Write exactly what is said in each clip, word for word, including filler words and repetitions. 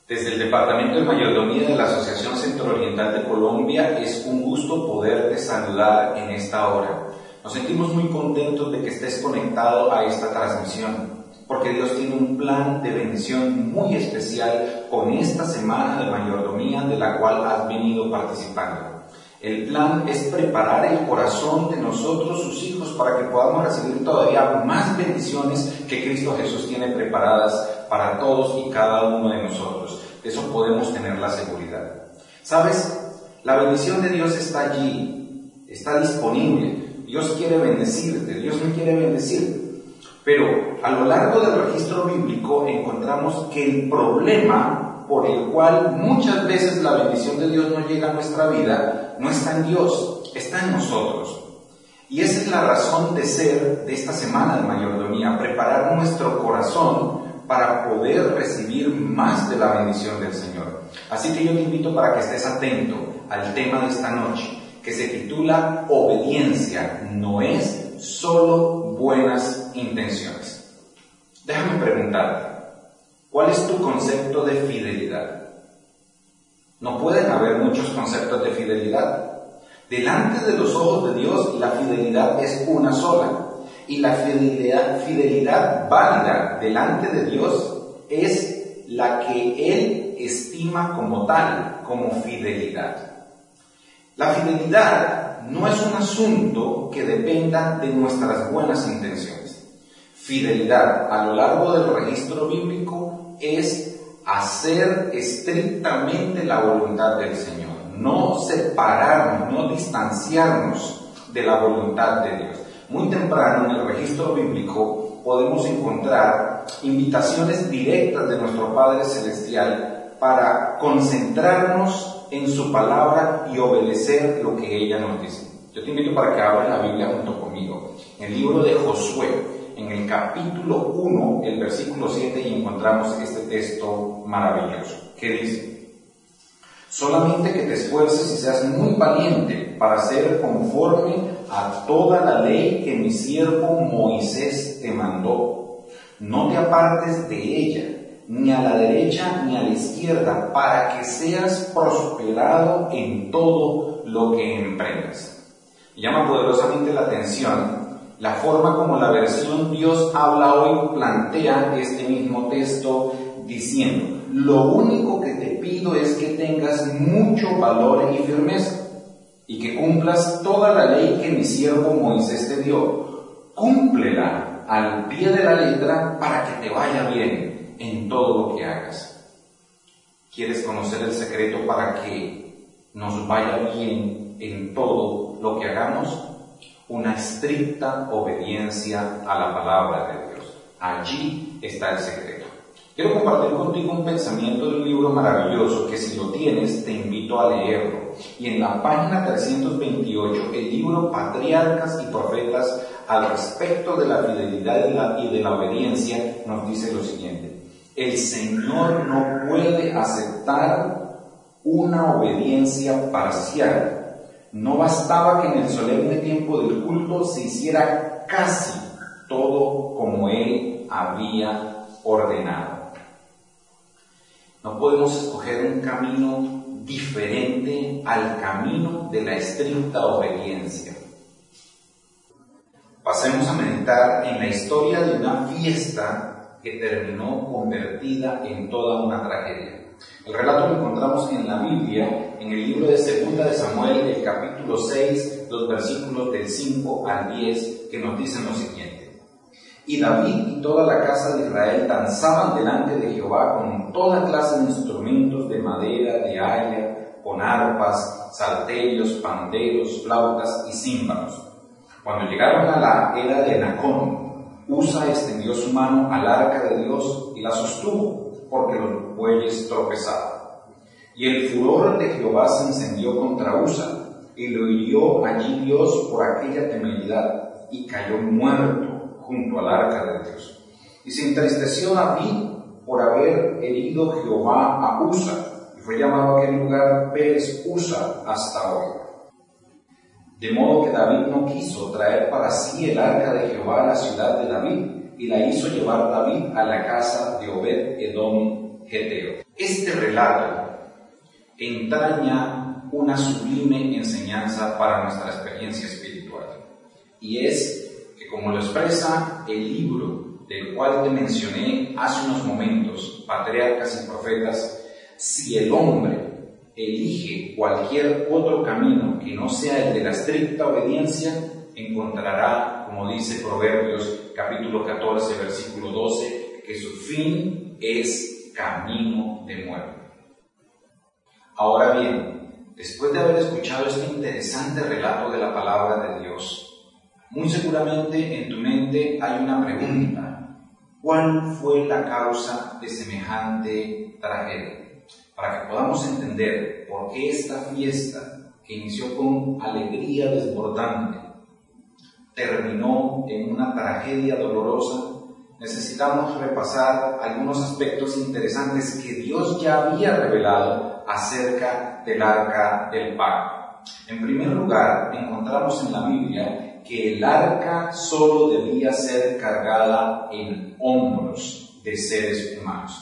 Desde el Departamento de Mayordomía de la Asociación Centro Oriental de Colombia, es un gusto poderte saludar en esta hora. Nos sentimos muy contentos de que estés conectado a esta transmisión, porque Dios tiene un plan de bendición muy especial con esta semana de mayordomía de la cual has venido participando. El plan es preparar el corazón de nosotros, sus hijos, para que podamos recibir todavía más bendiciones que Cristo Jesús tiene preparadas para todos y cada uno de nosotros. De eso podemos tener la seguridad. ¿Sabes? La bendición de Dios está allí, está disponible. Dios quiere bendecirte, Dios me quiere bendecir. Pero a lo largo del registro bíblico encontramos que el problema por el cual muchas veces la bendición de Dios no llega a nuestra vida, no está en Dios, está en nosotros. Y esa es la razón de ser de esta semana de mayordomía, preparar nuestro corazón para poder recibir más de la bendición del Señor. Así que yo te invito para que estés atento al tema de esta noche, que se titula Obediencia no es solo buenas intenciones. Déjame preguntarte, ¿cuál es tu concepto de fidelidad? No pueden haber muchos conceptos de fidelidad. Delante de los ojos de Dios, la fidelidad es una sola. Y la fidelidad, fidelidad válida delante de Dios es la que Él estima como tal, como fidelidad. La fidelidad no es un asunto que dependa de nuestras buenas intenciones. Fidelidad a lo largo del registro bíblico es hacer estrictamente la voluntad del Señor, no separarnos, no distanciarnos de la voluntad de Dios. Muy temprano en el registro bíblico podemos encontrar invitaciones directas de nuestro Padre Celestial para concentrarnos en su palabra y obedecer lo que ella nos dice. Yo te invito para que abras la Biblia junto conmigo, en el libro de Josué, en el capítulo uno, el versículo siete, y encontramos este texto maravilloso, que dice: solamente que te esfuerces y seas muy valiente para hacer conforme a toda la ley que mi siervo Moisés te mandó. No te apartes de ella, ni a la derecha ni a la izquierda, para que seas prosperado en todo lo que emprendas. Me llama poderosamente la atención la forma como la versión Dios habla hoy plantea este mismo texto diciendo: lo único que te pido es que tengas mucho valor y firmeza y que cumplas toda la ley que mi siervo Moisés te dio. Cúmplela al pie de la letra para que te vaya bien en todo lo que hagas. ¿Quieres conocer el secreto para que nos vaya bien en todo lo que hagamos? Una estricta obediencia a la palabra de Dios. Allí está el secreto. Quiero compartir contigo un pensamiento de un libro maravilloso que, si lo tienes, te invito a leerlo. Y en la página trescientos veintiocho, el libro Patriarcas y Profetas, al respecto de la fidelidad y, la, y de la obediencia, nos dice lo siguiente: el Señor no puede aceptar una obediencia parcial. No bastaba que en el solemne tiempo del culto se hiciera casi todo como Él había ordenado. No podemos escoger un camino diferente al camino de la estricta obediencia. Pasemos a meditar en la historia de una fiesta que terminó convertida en toda una tragedia. El relato lo encontramos en la Biblia, en el libro de Segunda de Samuel, el capítulo seis, los versículos del cinco al diez, que nos dicen lo siguiente: y David y toda la casa de Israel danzaban delante de Jehová con toda clase de instrumentos de madera, de haya, con arpas, salterios, panderos, flautas y címbalos. Cuando llegaron a la era de Nacón, Usa extendió su mano al arca de Dios y la sostuvo, porque los bueyes tropezaban. Y el furor de Jehová se encendió contra Usa, y lo hirió allí Dios por aquella temeridad, y cayó muerto junto al arca de Dios. Y se entristeció David por haber herido Jehová a Usa, y fue llamado aquel lugar Pérez Usa hasta hoy. De modo que David no quiso traer para sí el arca de Jehová a la ciudad de David, y la hizo llevar David a la casa de Obed Edom Geteo. Este relato entraña una sublime enseñanza para nuestra experiencia espiritual. Y es que, como lo expresa el libro del cual te mencioné hace unos momentos, Patriarcas y Profetas, si el hombre elige cualquier otro camino que no sea el de la estricta obediencia, encontrará, como dice Proverbios capítulo catorce, versículo doce, que su fin es camino de muerte. Ahora bien, después de haber escuchado este interesante relato de la palabra de Dios, muy seguramente en tu mente hay una pregunta: ¿cuál fue la causa de semejante tragedia? Para que podamos entender por qué esta fiesta, que inició con alegría desbordante, terminó en una tragedia dolorosa, necesitamos repasar algunos aspectos interesantes que Dios ya había revelado acerca del arca del pacto. En primer lugar, encontramos en la Biblia que el arca solo debía ser cargada en hombros de seres humanos.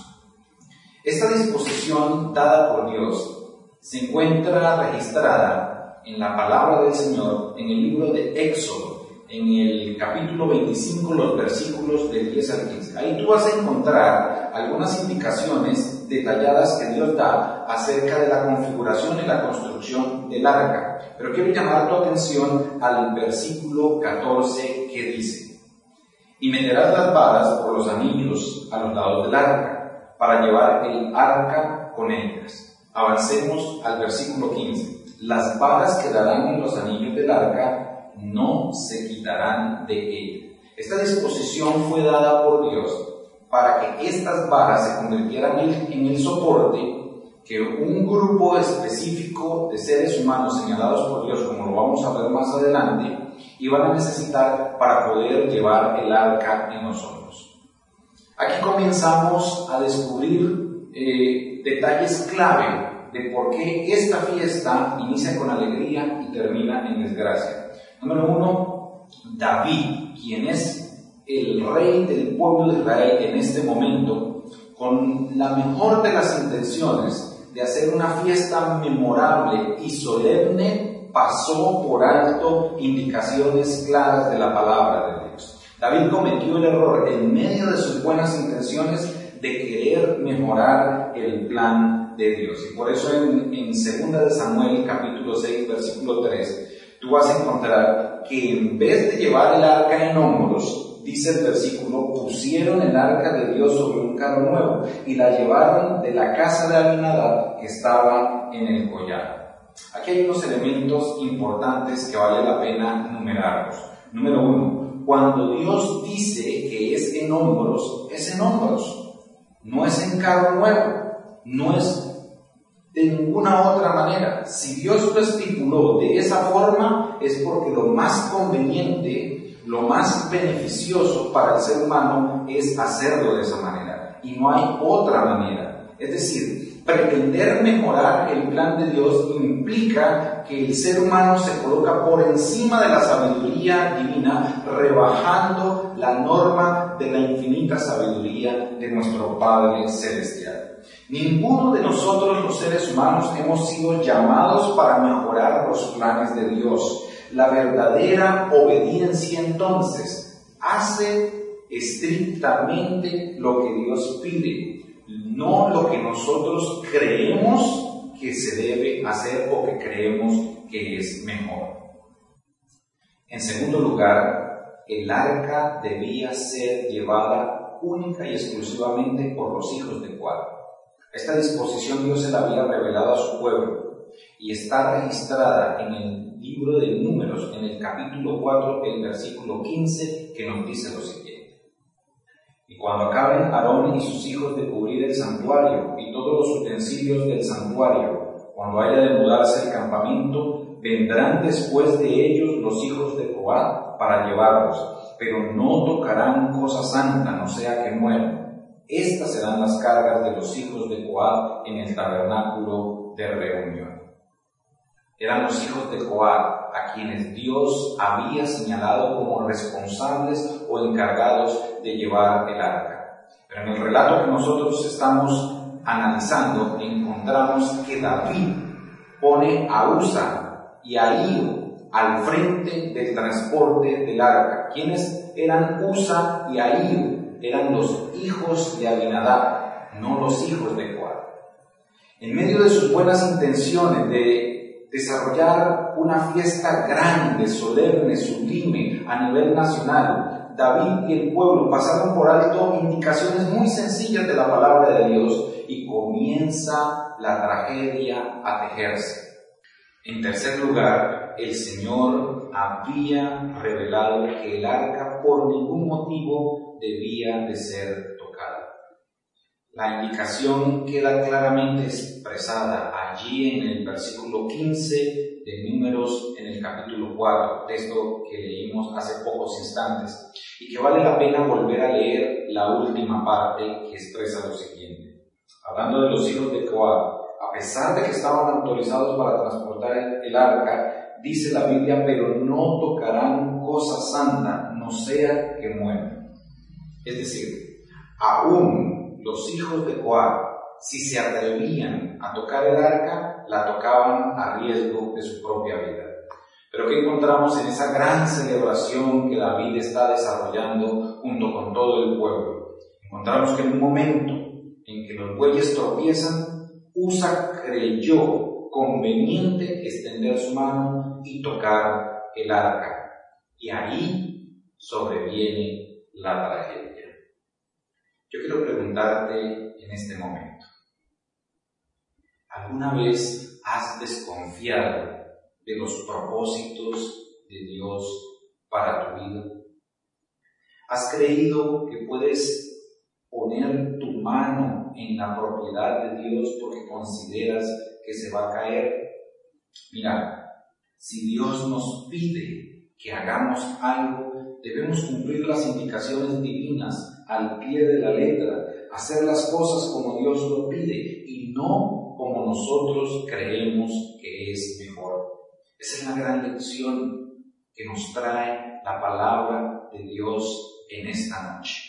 Esta disposición dada por Dios se encuentra registrada en la palabra del Señor en el libro de Éxodo, en el capítulo veinticinco, los versículos del diez al quince. Ahí tú vas a encontrar algunas indicaciones detalladas que Dios da acerca de la configuración y la construcción del arca. Pero quiero llamar tu atención al versículo catorce, que dice: y meterás las varas por los anillos a los lados del arca, para llevar el arca con ellas. Avancemos al versículo quince. Las varas quedarán en los anillos del arca, no se quitarán de ella. Esta disposición fue dada por Dios para que estas varas se convirtieran en el soporte que un grupo específico de seres humanos señalados por Dios, como lo vamos a ver más adelante, iban a necesitar para poder llevar el arca en nosotros. Aquí comenzamos a descubrir eh, detalles clave de por qué esta fiesta inicia con alegría y termina en desgracia. Número uno, David, quien es el rey del pueblo de Israel en este momento, con la mejor de las intenciones de hacer una fiesta memorable y solemne, pasó por alto indicaciones claras de la palabra de Dios. David cometió el error, en medio de sus buenas intenciones, de querer mejorar el plan de Dios. Y por eso en, en segunda de Samuel, capítulo seis, versículo tres, tú vas a encontrar que en vez de llevar el arca en hombros, dice el versículo, pusieron el arca de Dios sobre un carro nuevo y la llevaron de la casa de Abinadab, que estaba en el collar. Aquí hay unos elementos importantes que vale la pena numerarlos. Número uno, cuando Dios dice que es en hombros, es en hombros. No es en carro nuevo, no es de ninguna otra manera. Si Dios lo estipuló de esa forma, es porque lo más conveniente, lo más beneficioso para el ser humano es hacerlo de esa manera. Y no hay otra manera. Es decir, pretender mejorar el plan de Dios implica que el ser humano se coloca por encima de la sabiduría divina, rebajando la norma de la infinita sabiduría de nuestro Padre Celestial. Ninguno de nosotros los seres humanos hemos sido llamados para mejorar los planes de Dios. La verdadera obediencia entonces hace estrictamente lo que Dios pide, no lo que nosotros creemos que se debe hacer o que creemos que es mejor. En segundo lugar, el arca debía ser llevada única y exclusivamente por los hijos de Coat. Esta disposición Dios se la había revelado a su pueblo y está registrada en el libro de Números, en el capítulo cuatro, el versículo quince, que nos dice lo siguiente. Y cuando acaben Aarón y sus hijos de cubrir el santuario y todos los utensilios del santuario, cuando haya de mudarse el campamento, vendrán después de ellos los hijos de Coat para llevarlos, pero no tocarán cosa santa, no sea que mueran. Estas serán las cargas de los hijos de Coat en el tabernáculo de reunión. Eran los hijos de Coat a quienes Dios había señalado como responsables o encargados de llevar el arca. Pero en el relato que nosotros estamos analizando, encontramos que David pone a Usa y a Ahío al frente del transporte del arca. ¿Quiénes eran Usa y Ahío? Eran los hijos de Abinadab, no los hijos de Coat. En medio de sus buenas intenciones de desarrollar una fiesta grande, solemne, sublime a nivel nacional, David y el pueblo pasaron por alto indicaciones muy sencillas de la palabra de Dios y comienza la tragedia a tejerse. En tercer lugar, el Señor había revelado que el arca por ningún motivo debía de ser tocada. La indicación queda claramente expresada allí en el versículo quince de Números en el capítulo cuatro, texto que leímos hace pocos instantes, y que vale la pena volver a leer la última parte que expresa lo siguiente. Hablando de los hijos de Coat, a pesar de que estaban autorizados para transportar el arca, dice la Biblia, pero no tocarán cosa santa, no sea que mueran. Es decir, aún los hijos de Coat, si se atrevían a tocar el arca, la tocaban a riesgo de su propia vida. Pero ¿qué encontramos en esa gran celebración que David está desarrollando junto con todo el pueblo? Encontramos que en un momento en que los bueyes tropiezan, Usa creyó conveniente extender su mano y tocar el arca. Y ahí sobreviene la tragedia. Yo quiero preguntarte en este momento, ¿alguna vez has desconfiado de los propósitos de Dios para tu vida? ¿Has creído que puedes poner tu mano en la propiedad de Dios porque consideras que se va a caer? Mira, si Dios nos pide que hagamos algo, debemos cumplir las indicaciones divinas al pie de la letra, hacer las cosas como Dios lo pide y no como nosotros creemos que es mejor. Esa es la gran lección que nos trae la palabra de Dios en esta noche.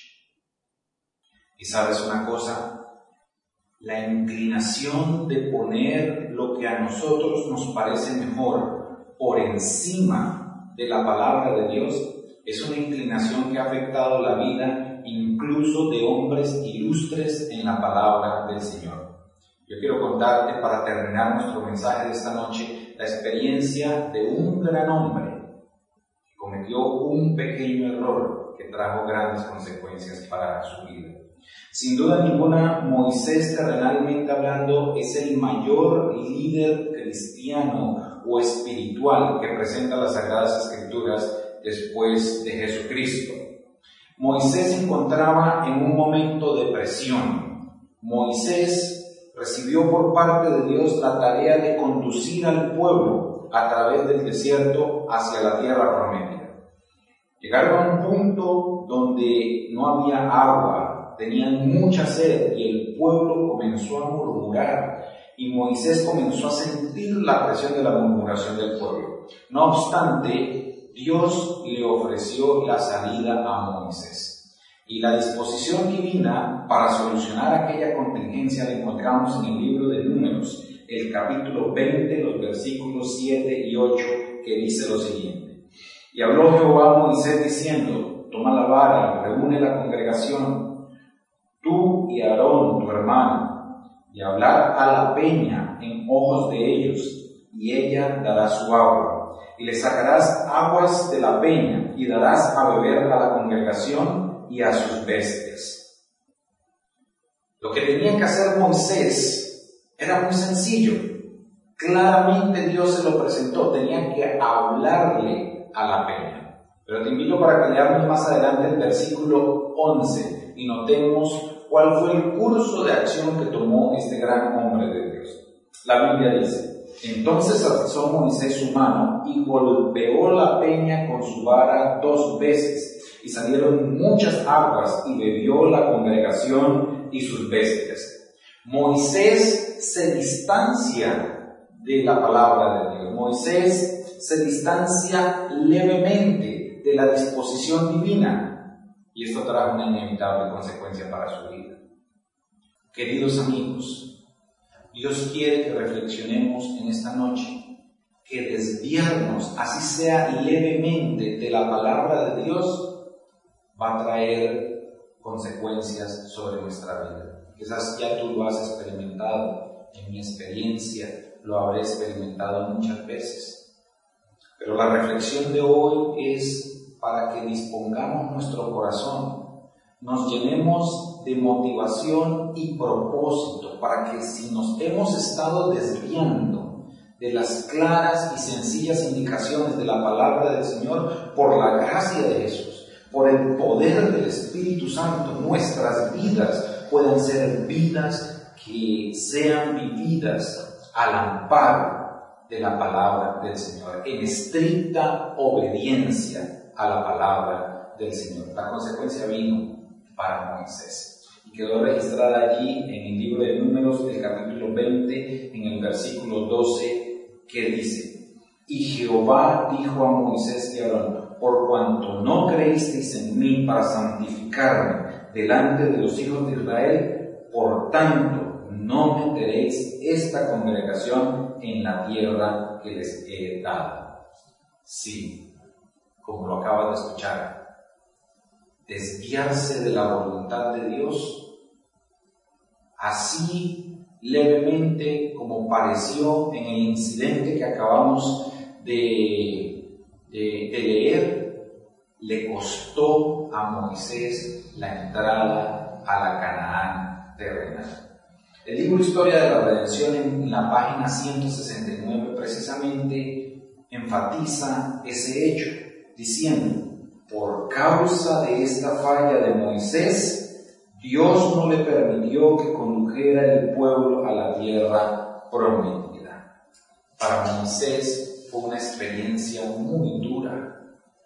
Y sabes una cosa, la inclinación de poner lo que a nosotros nos parece mejor por encima de la palabra de Dios es una inclinación que ha afectado la vida incluso de hombres ilustres en la palabra del Señor. Yo quiero contarte, para terminar nuestro mensaje de esta noche, la experiencia de un gran hombre que cometió un pequeño error que trajo grandes consecuencias para su vida. Sin duda ninguna, Moisés, terrenalmente hablando, es el mayor líder cristiano o espiritual que presenta las Sagradas Escrituras después de Jesucristo. Moisés se encontraba en un momento de presión. Moisés recibió por parte de Dios la tarea de conducir al pueblo a través del desierto hacia la tierra prometida. Llegaron a un punto donde no había agua, tenían mucha sed y el pueblo comenzó a murmurar y Moisés comenzó a sentir la presión de la murmuración del pueblo. No obstante, Dios le ofreció la salida a Moisés. Y la disposición divina para solucionar aquella contingencia la encontramos en el libro de Números, el capítulo veinte, los versículos siete y ocho, que dice lo siguiente. Y habló Jehová a Moisés diciendo, toma la vara, reúne la congregación, tú y Aarón, tu hermano, y hablar a la peña en ojos de ellos, y ella dará su agua. Y le sacarás aguas de la peña, y darás a beber a la congregación y a sus bestias. Lo que tenía que hacer Moisés era muy sencillo. Claramente Dios se lo presentó, tenía que hablarle a la peña. Pero te invito para que leamos más adelante el versículo once y notemos cuál fue el curso de acción que tomó este gran hombre de Dios. La Biblia dice, entonces alzó Moisés su mano y golpeó la peña con su vara dos veces, y salieron muchas aguas, y bebió la congregación y sus bestias. Moisés se distancia de la palabra de Dios. Moisés se distancia levemente de la disposición divina, y esto trajo una inevitable consecuencia para su vida. Queridos amigos, Dios quiere que reflexionemos en esta noche, que desviarnos, así sea levemente, de la palabra de Dios, va a traer consecuencias sobre nuestra vida. Quizás ya tú lo has experimentado, en mi experiencia lo habré experimentado muchas veces. Pero la reflexión de hoy es para que dispongamos nuestro corazón, nos llenemos de motivación y propósito, para que si nos hemos estado desviando de las claras y sencillas indicaciones de la palabra del Señor, por la gracia de Jesús, por el poder del Espíritu Santo, nuestras vidas puedan ser vidas que sean vividas al amparo de la palabra del Señor, en estricta obediencia a la palabra del Señor. La consecuencia vino para Moisés y quedó registrada allí en el libro de Números, del capítulo veinte, en el versículo doce, que dice: y Jehová dijo a Moisés y a Aarón: por cuanto no creísteis en mí para santificarme delante de los hijos de Israel, por tanto no meteréis esta congregación en la tierra que les he dado. Sí, como lo acabas de escuchar, desviarse de la voluntad de Dios, así levemente como pareció en el incidente que acabamos de, de, de leer, le costó a Moisés la entrada a la Canaán terrenal. El libro Historia de la Redención, en la página ciento sesenta y nueve, precisamente enfatiza ese hecho, diciendo: por causa de esta falla de Moisés, Dios no le permitió que condujera el pueblo a la tierra prometida. Para Moisés fue una experiencia muy dura,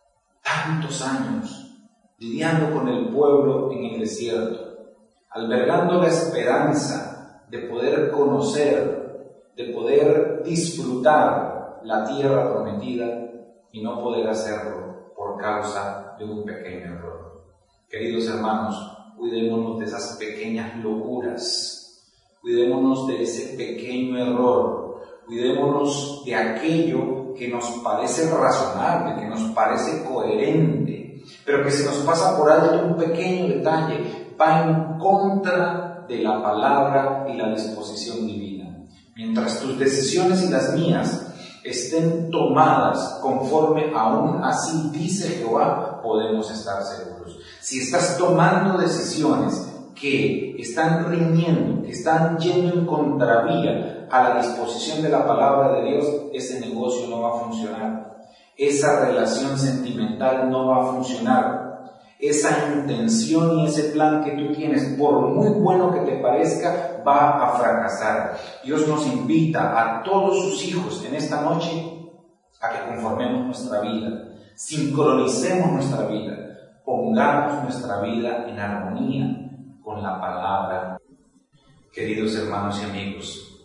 tantos años lidiando con el pueblo en el desierto, albergando la esperanza de poder conocer, de poder disfrutar la tierra prometida, y no poder hacerlo por causa de un pequeño error. Queridos hermanos, cuidémonos de esas pequeñas locuras, cuidémonos de ese pequeño error, cuidémonos de aquello que nos parece razonable, que nos parece coherente, pero que se nos pasa por alto un pequeño detalle, va en contra de la palabra y la disposición divina. Mientras tus decisiones y las mías estén tomadas conforme aún así dice Jehová, podemos estar seguros. Si estás tomando decisiones que están riñendo, que están yendo en contravía a la disposición de la palabra de Dios, ese negocio no va a funcionar. Esa relación sentimental no va a funcionar. Esa intención y ese plan que tú tienes, por muy bueno que te parezca, va a fracasar. Dios nos invita a todos sus hijos en esta noche a que conformemos nuestra vida, sincronicemos nuestra vida, pongamos nuestra vida en armonía con la palabra. Queridos hermanos y amigos,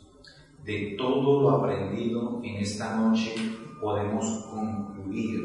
de todo lo aprendido en esta noche podemos concluir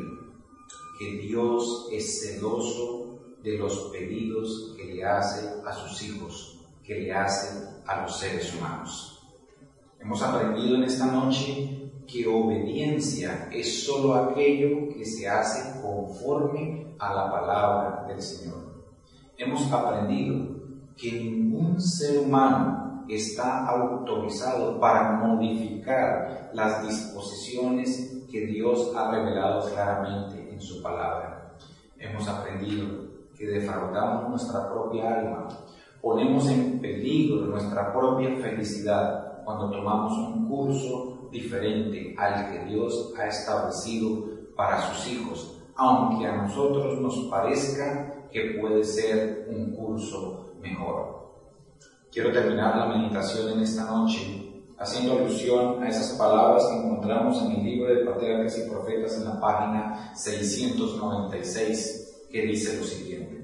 que Dios es celoso de los pedidos que le hace a sus hijos, que le hace a los seres humanos. Hemos aprendido en esta noche que obediencia es solo aquello que se hace conforme a la palabra del Señor. Hemos aprendido que ningún ser humano está autorizado para modificar las disposiciones que Dios ha revelado claramente en su palabra. Hemos aprendido que defraudamos nuestra propia alma, ponemos en peligro nuestra propia felicidad cuando tomamos un curso diferente al que Dios ha establecido para sus hijos, aunque a nosotros nos parezca que puede ser un curso mejor. Quiero terminar la meditación en esta noche haciendo alusión a esas palabras que encontramos en el libro de Patriarcas y Profetas en la página seiscientos noventa y seis, que dice lo siguiente: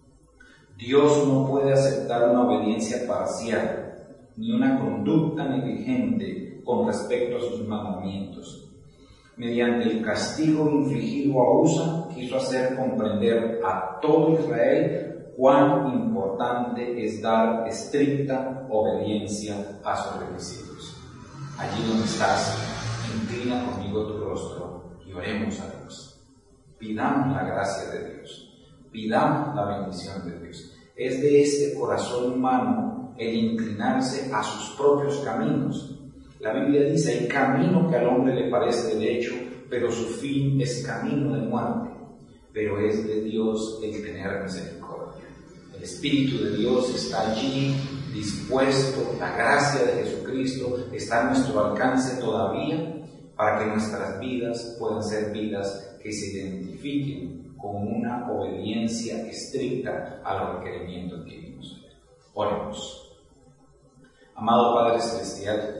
Dios no puede aceptar una obediencia parcial ni una conducta negligente con respecto a sus mandamientos. Mediante el castigo infligido a Usa, quiso hacer comprender a todo Israel cuán importante es dar estricta obediencia a sus requisitos. Allí donde estás, inclina conmigo tu rostro y oremos a Dios. Pidamos la gracia de Dios, pidamos la bendición de Dios. Es de este corazón humano el inclinarse a sus propios caminos. La Biblia dice, hay camino que al hombre le parece derecho, pero su fin es camino de muerte. Pero es de Dios el tener misericordia. El Espíritu de Dios está allí, dispuesto, la gracia de Jesucristo está a nuestro alcance todavía, para que nuestras vidas puedan ser vidas que se identifiquen con una obediencia estricta a los requerimientos divinos. Oremos. Amado Padre Celestial,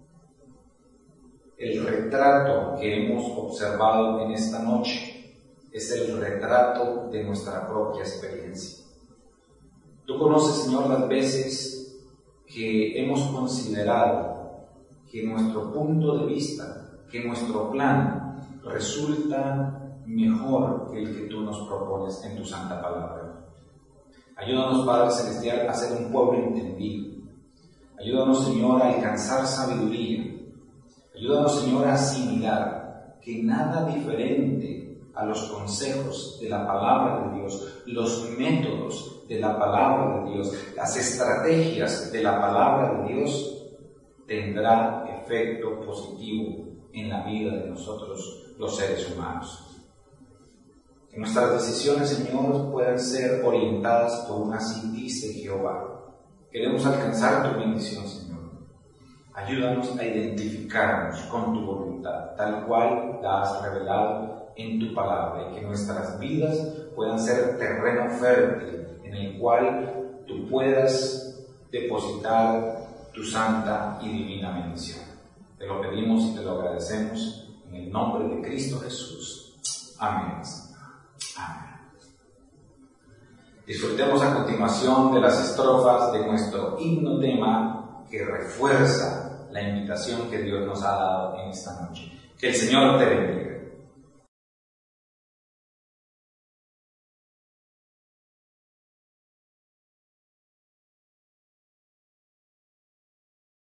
el retrato que hemos observado en esta noche es el retrato de nuestra propia experiencia. Tú conoces, Señor, las veces que hemos considerado que nuestro punto de vista, que nuestro plan resulta mejor que el que tú nos propones en tu santa palabra. Ayúdanos, Padre Celestial, a ser un pueblo entendido. Ayúdanos, Señor, a alcanzar sabiduría. Ayúdanos, Señor, a asimilar que nada diferente a los consejos de la palabra de Dios, los métodos de la palabra de Dios, las estrategias de la palabra de Dios, tendrá efecto positivo en la vida de nosotros, los seres humanos. Que nuestras decisiones, Señor, puedan ser orientadas por un así dice Jehová. Queremos alcanzar tu bendición, Señor. Ayúdanos a identificarnos con tu voluntad, tal cual la has revelado en tu palabra, y que nuestras vidas puedan ser terreno fértil en el cual tú puedas depositar tu santa y divina bendición. Te lo pedimos y te lo agradecemos en el nombre de Cristo Jesús. Amén. Amén. Disfrutemos a continuación de las estrofas de nuestro himno tema que refuerza la invitación que Dios nos ha dado en esta noche. Que el Señor te bendiga.